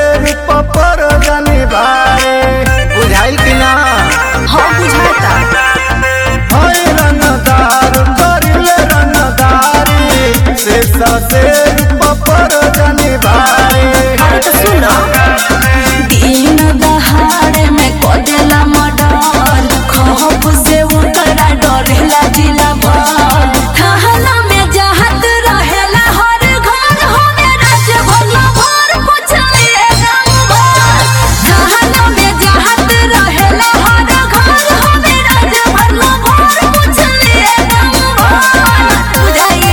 पपर जानी भाई बुझाइल कि ना। हाँ बुझाता भाई रंगदार करिले रंगदारी से पपर जानी भाई। अरे तो सुनो दिन दहाड़े में कदेला मर्डर खौफ से उतरा डरेला जिला भर थाना में जहत रहेला हर घर हमें राज्य भला भर पुछलिए गाँव भर थाना में जहत रहेला हर घर हमें राज्य भला भर पुछलिए गाँव भर बुझाई।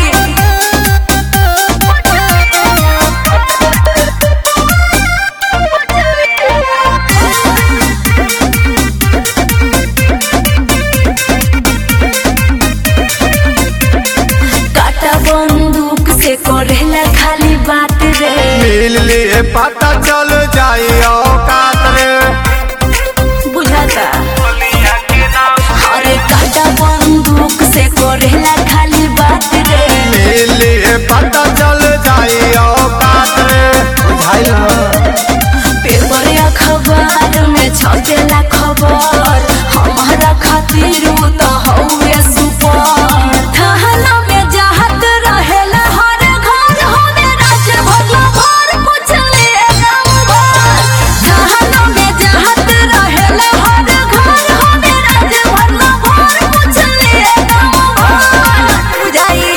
काटा बंदूक से करेला खाली बात रे मिल लिए पता चल जाई औकात रे। बुझाता अरे काटा बंदूक से करेला खाली बात रे मिल लिए पता चल जाई औकात रे बुझाइल ना। पेपर या अखबार में छपेला खबर हमारा खातिर उ तो हउए सुपर थाना में जहत रहेला हर घर हमें राज्य भला भर पुछलिए गाँव भर थाना में जहत रहेला हर घर हमें राज्य भला भर पुछलिए गाँव भर बुझाई।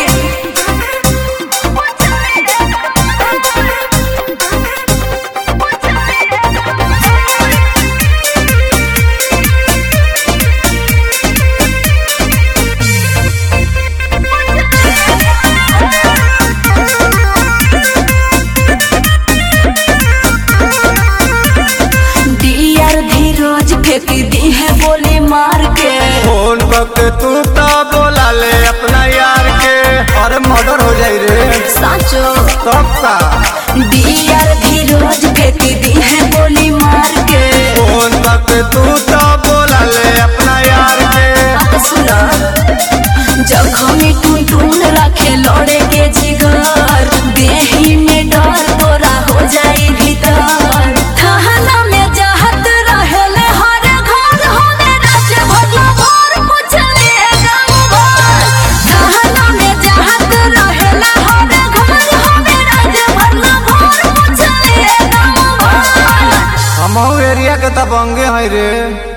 डीआर धीरज फेंक दी है गोली मार के फोन पे तू तो बोला ले अपना यार के और मर्डर हो जाई रे। साचो तब का डीआर धीरज फेंक दी है गोली मार के फोन पे तू तो बोला ले अपना यार के। सुना जखमी टून टून रखे लड़े के जिगर देही में डर तोरा हो जाई भीतर थाना में जहत रहेले हर घर हमें राज्य भला भर पुछलिए गाँव भर थाना में जहत रहेले हर घर हमें राज्य भला भर पुछलिए गाँव भर। हम एरिया के तबंगे हैं रे।